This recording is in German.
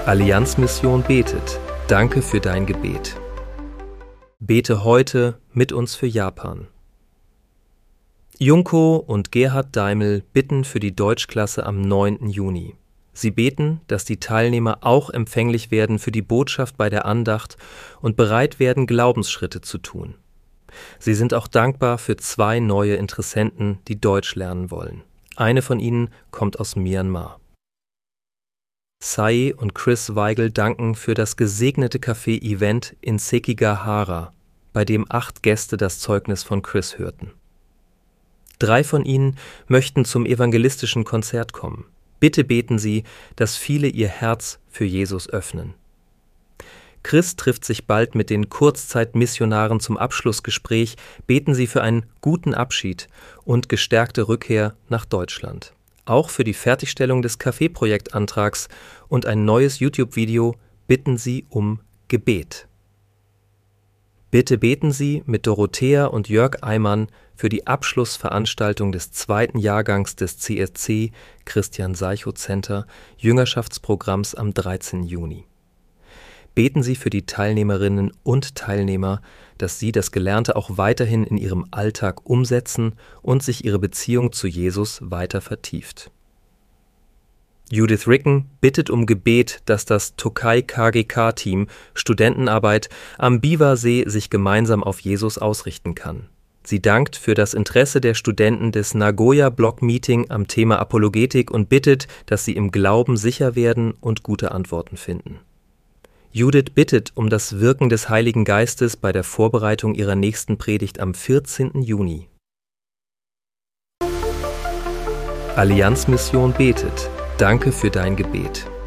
Allianzmission betet. Danke für dein Gebet. Bete heute mit uns für Japan. Junko und Gerhard Daimel bitten für die Deutschklasse am 9. Juni. Sie beten, dass die Teilnehmer auch empfänglich werden für die Botschaft bei der Andacht und bereit werden, Glaubensschritte zu tun. Sie sind auch dankbar für 2 neue Interessenten, die Deutsch lernen wollen. Eine von ihnen kommt aus Myanmar. Sai und Chris Weigel danken für das gesegnete Café-Event in Sekigahara, bei dem 8 Gäste das Zeugnis von Chris hörten. 3 von ihnen möchten zum evangelistischen Konzert kommen. Bitte beten Sie, dass viele ihr Herz für Jesus öffnen. Chris trifft sich bald mit den Kurzzeitmissionaren zum Abschlussgespräch. Beten Sie für einen guten Abschied und gestärkte Rückkehr nach Deutschland. Auch für die Fertigstellung des Kaffeeprojektantrags und ein neues YouTube-Video bitten Sie um Gebet. Bitte beten Sie mit Dorothea und Jörg Eimann für die Abschlussveranstaltung des 2. Jahrgangs des CSC Christian-Seichow-Center Jüngerschaftsprogramms am 13. Juni. Beten Sie für die Teilnehmerinnen und Teilnehmer, dass sie das Gelernte auch weiterhin in ihrem Alltag umsetzen und sich ihre Beziehung zu Jesus weiter vertieft. Judith Ricken bittet um Gebet, dass das Tokai KGK-Team Studentenarbeit am Biwasee sich gemeinsam auf Jesus ausrichten kann. Sie dankt für das Interesse der Studenten des Nagoya-Block-Meeting am Thema Apologetik und bittet, dass sie im Glauben sicher werden und gute Antworten finden. Judith bittet um das Wirken des Heiligen Geistes bei der Vorbereitung ihrer nächsten Predigt am 14. Juni. Allianzmission betet. Danke für dein Gebet.